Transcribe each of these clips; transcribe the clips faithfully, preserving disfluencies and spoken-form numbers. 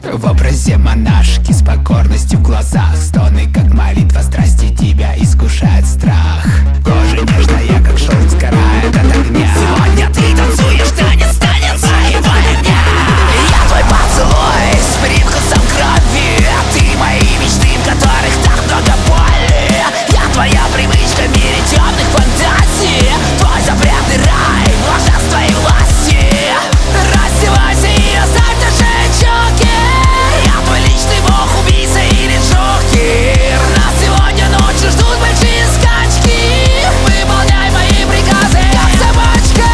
В образе монашки с покорностью в глазах, стоны как молитва страсти, тебя искушает страх. Кожа нежная, как шелк, сгорает от огня. Сегодня ты танцуешь танец, танец моего огня. Я твой поцелуй с привкусом крови. Ты мои мечты, в которых так много боли. Я твоя привычка в мире темных фантазий. Твой запретный рай, блаженство и власти. Раздевайся и оставь наши щеки. Я твой личный бог, убийца или джокер. Нас сегодня ночью ждут большие скачки. Выполняй мои приказы, как собачка.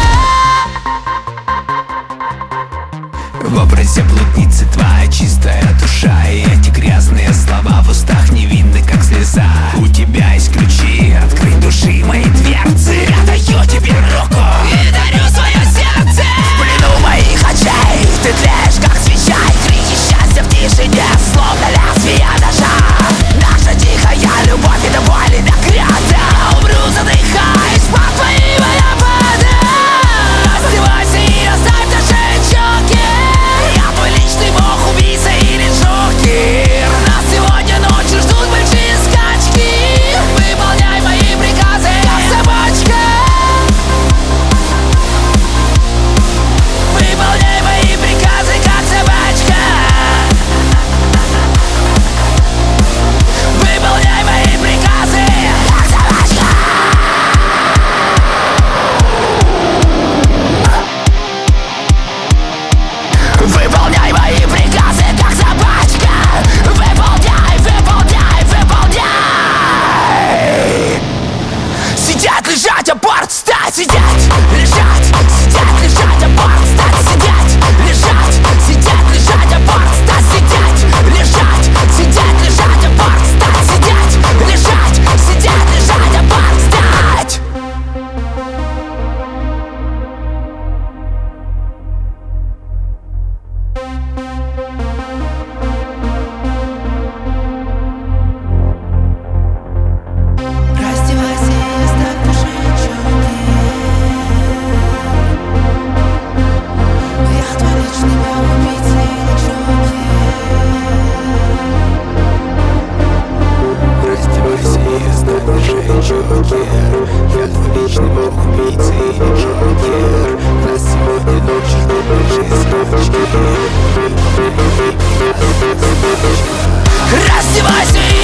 В образе блудницы твоя чистая душа, и эти грязные слова в устах невинны, как слеза. У тебя есть ключи, открой души мои дверцы. Я даю тебе руку и дарю свое сердце. В плену моих очей ты тлеешь, как свеча, и крики счастья в тишине, словно лезвие ножа. Наша тихая любовь — это боль и награда. Умру, задыхаясь под твои водопады. Раздевайся и оставь наши щеки. Я твой личный бог, убийца или джокер. Нас сегодня ночью ждут большие скачки. Выполняй мои приказы, как собачка. Выполняй мои приказы, как собачка. Выполняй мои приказы, как собачка. Выполняй мои приказы, как собачка. Выполняй, выполняй, выполняй. Сидеть, лежать, аборт, встать, сидеть, лежать, сидеть, лежать, аборт, встать, сидеть, лежать, сидеть, лежать, аборт, встать, сидеть, лежать, сидеть, лежать, аборт, встать, сидеть, лежать, сидеть, лежать, аборт, встать. Раздевайся и оставь наши щеки. Я твой личный бог, убийца или джокер. Раздевайся и оставь наши щеки. Я твой личный бог, убийца или джокер. Нас сегодня ночью ждут большие скачки. Раздевайся